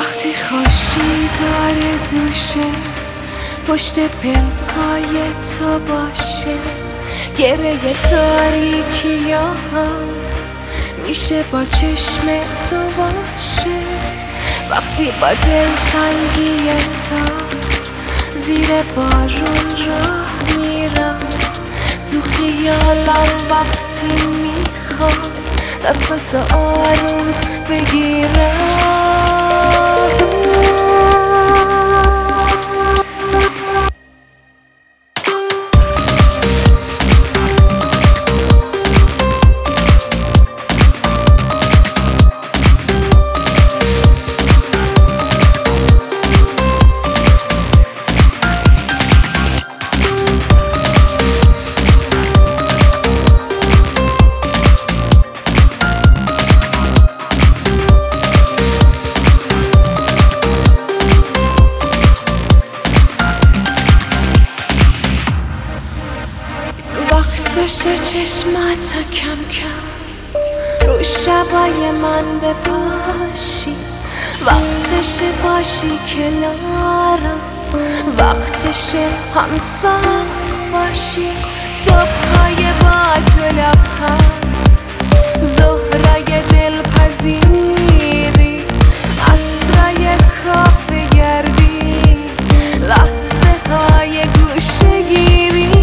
وقتی خورشید آرزوشه پشت پلکای تو باشه، گره تاریکی هم میشه با چشم تو باشه. وقتی با دلتنگی تو زیر بارون راه میرم، تو خیالم وقتی میخوام دستاتو آروم بگیرم. وقتشه چشماتو کم کم رو شبای من بپاشی، وقتشه باشی کنارم، وقتشه همسر باشی. صبحای با تو لبخند، ظهرای دلپذیری، عصرای کافه گردی، لحظه های گوشه‌گیری.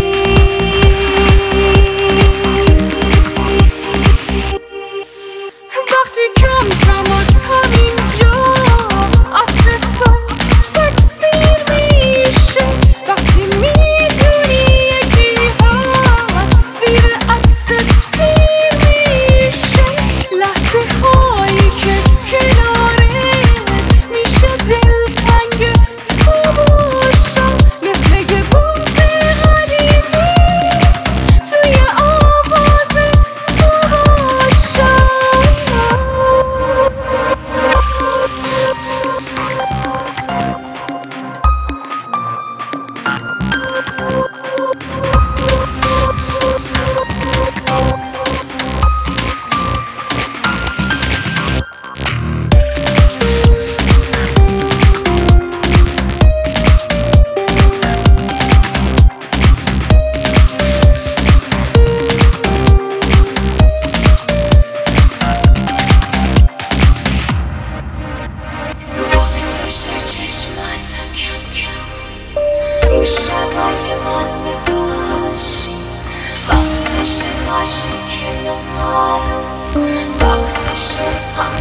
رو شبای من بپاشی، وقتشه باشی کنارم، وقتشه